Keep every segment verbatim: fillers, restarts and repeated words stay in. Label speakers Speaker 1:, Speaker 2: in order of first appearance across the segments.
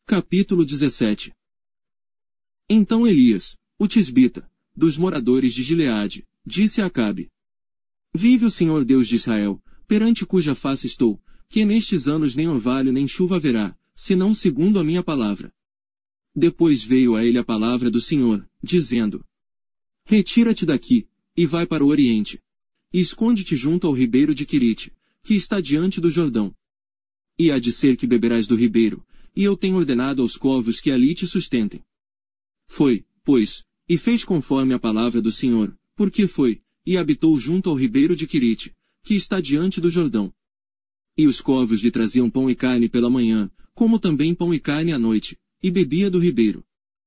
Speaker 1: Capítulo dezessete. Então Elias, o tisbita, dos moradores de Gileade, disse a Acabe: Vive o Senhor Deus de Israel, perante cuja face estou, que nestes anos nem orvalho nem chuva haverá, senão segundo a minha palavra. Depois veio a ele a palavra do Senhor, dizendo: Retira-te daqui, e vai para o oriente. E esconde-te junto ao ribeiro de Quirite, que está diante do Jordão. E há de ser que beberás do ribeiro, e eu tenho ordenado aos corvos que ali te sustentem. Foi, pois, e fez conforme a palavra do Senhor, porque foi, e habitou junto ao ribeiro de Quirite, que está diante do Jordão. E os corvos lhe traziam pão e carne pela manhã, como também pão e carne à noite, e bebia do ribeiro.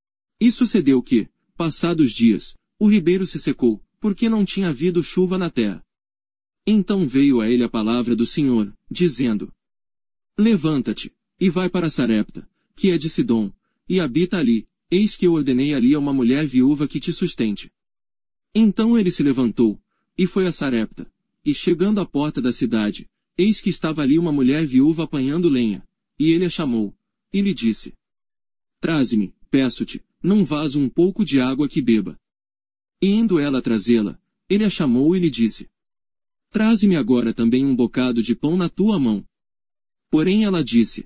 Speaker 1: E sucedeu que, passados dias, o ribeiro se secou, porque não tinha havido chuva na terra. Então veio a ele a palavra do Senhor, dizendo: Levanta-te, e vai para Sarepta, que é de Sidom, e habita ali, eis que eu ordenei ali a uma mulher viúva que te sustente. Então ele se levantou, e foi a Sarepta, e chegando à porta da cidade, eis que estava ali uma mulher viúva apanhando lenha, e ele a chamou, e lhe disse: Traze-me, peço-te, num vaso um pouco de água que beba. E indo ela trazê-la, ele a chamou e lhe disse: Traze-me agora também um bocado de pão na tua mão. Porém ela disse: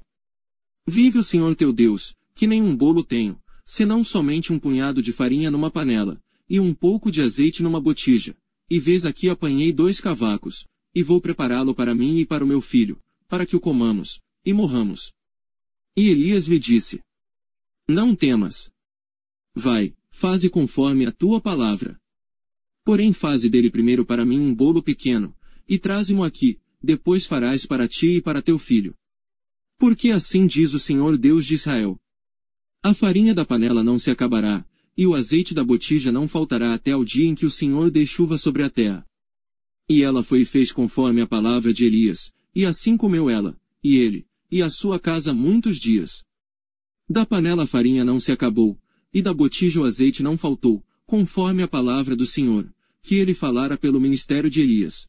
Speaker 1: Vive o Senhor teu Deus, que nem um bolo tenho, senão somente um punhado de farinha numa panela, e um pouco de azeite numa botija, e vês aqui apanhei dois cavacos, e vou prepará-lo para mim e para o meu filho, para que o comamos, e morramos. E Elias lhe disse: Não temas. Vai, faze conforme a tua palavra. Porém faze dele primeiro para mim um bolo pequeno, e traze-mo aqui, depois farás para ti e para teu filho. Porque assim diz o Senhor Deus de Israel: A farinha da panela não se acabará, e o azeite da botija não faltará até ao dia em que o Senhor dê chuva sobre a terra. E ela foi e fez conforme a palavra de Elias, e assim comeu ela, e ele, e a sua casa muitos dias. Da panela a farinha não se acabou, e da botija o azeite não faltou, conforme a palavra do Senhor, que ele falara pelo ministério de Elias.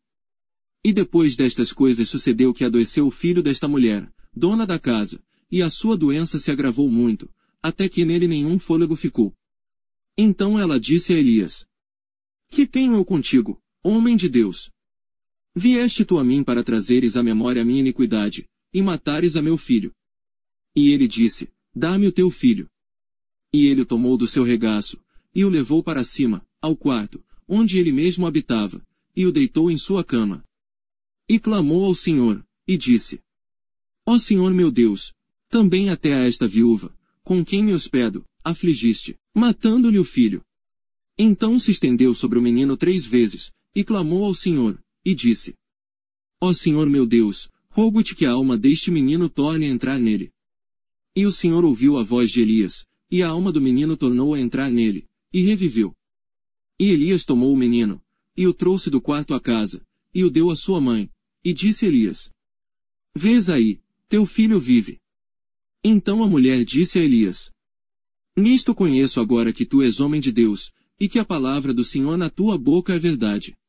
Speaker 1: E depois destas coisas sucedeu que adoeceu o filho desta mulher, dona da casa, e a sua doença se agravou muito, até que nele nenhum fôlego ficou. Então ela disse a Elias: Que tenho eu contigo, homem de Deus? Vieste tu a mim para trazeres à memória a minha iniquidade, e matares a meu filho. E ele disse: Dá-me o teu filho. E ele o tomou do seu regaço, e o levou para cima, ao quarto, onde ele mesmo habitava, e o deitou em sua cama. E clamou ao Senhor, e disse: Ó Senhor meu Deus, também até a esta viúva, com quem me hospedo, afligiste, matando-lhe o filho. Então se estendeu sobre o menino três vezes, e clamou ao Senhor, e disse: Ó Senhor meu Deus, rogo-te que a alma deste menino torne a entrar nele. E o Senhor ouviu a voz de Elias, e a alma do menino tornou a entrar nele, e reviveu. E Elias tomou o menino, e o trouxe do quarto à casa, e o deu à sua mãe, e disse Elias: Vês aí, teu filho vive. Então a mulher disse a Elias: Nisto conheço agora que tu és homem de Deus, e que a palavra do Senhor na tua boca é verdade.